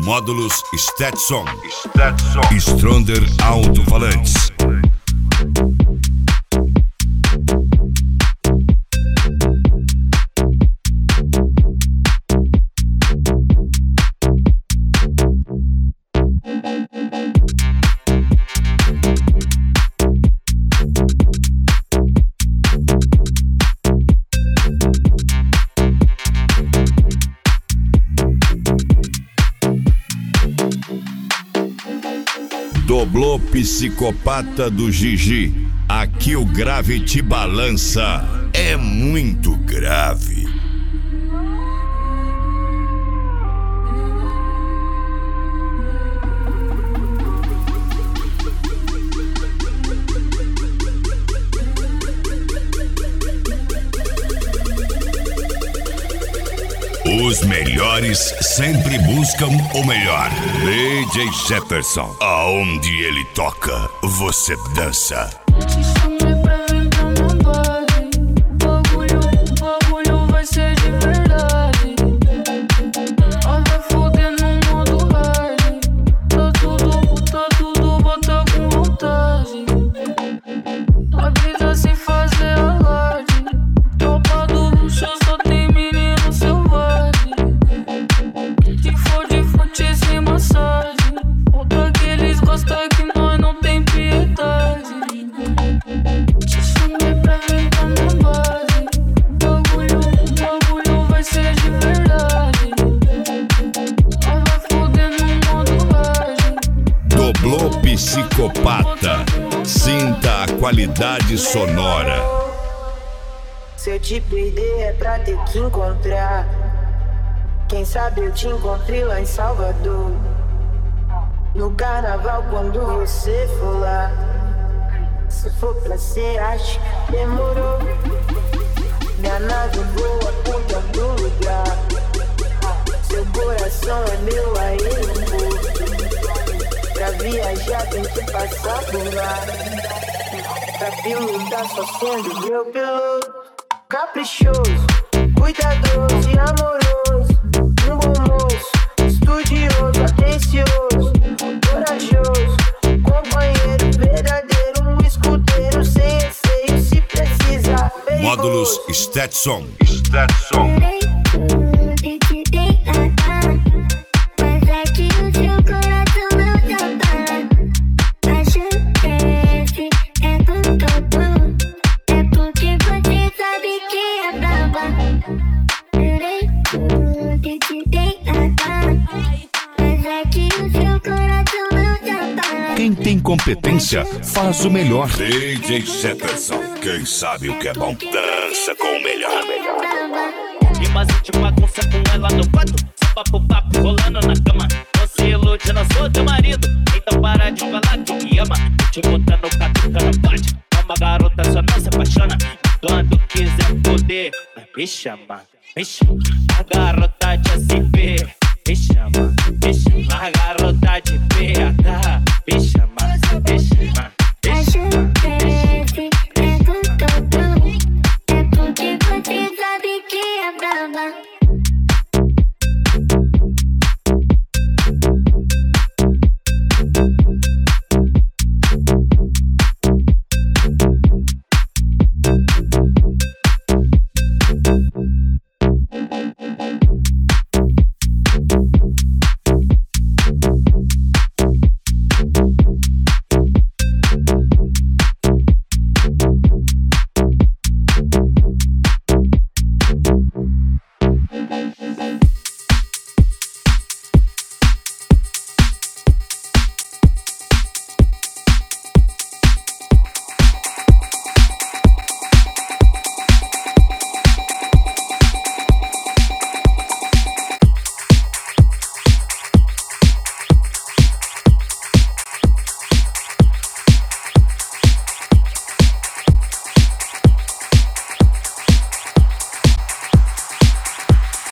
Módulos Stetson. Stronger Alto-Falantes. Doblô psicopata do Gigi. Aqui o grave te balança. É muito grave. Os melhores sempre buscam o melhor. DJ Jefferson, aonde ele toca, você dança. Bagulho vai ser de verdade. Vai foder no modo hard. Tá tudo, bota com vontade. A vida sem fazer alarde. Tropa do luxo, só tem menino selvagem. De fonte sem massagem. Outra que eles gostam que nós não tem piedade. Te chamei pra inventar na base. Bagulho vai ser de verdade. Vai foder no modo hard. Doblô psicopata. Sinta a qualidade sonora. Se eu te perder é pra ter que encontrar. Quem sabe eu te encontrei lá em Salvador. No carnaval quando você for lá. Se for pra ser arte, demorou. Minha nave voa por todo lugar. Seu coração é meu aeroporto. Pra viajar tem que passar por lá. Pra pilotar só sendo meu piloto. Caprichoso, cuidadoso e amoroso. Um bom moço, estudioso, atencioso, corajoso, companheiro verdadeiro, um escudeiro sem receio se precisar. Módulos Stetson. Quem tem competência faz o melhor. DJ Jefferson, quem sabe o que é bom, dança com o melhor. Rimas de bagunça com ela no quarto. Só papo rolando na cama. Não se ilude, não sou teu marido. Então para de falar que me ama. Te botando catuca não pode. Uma garota só não se apaixona. Quando quiser poder, me chama. A garota de SP. Me chama. A garota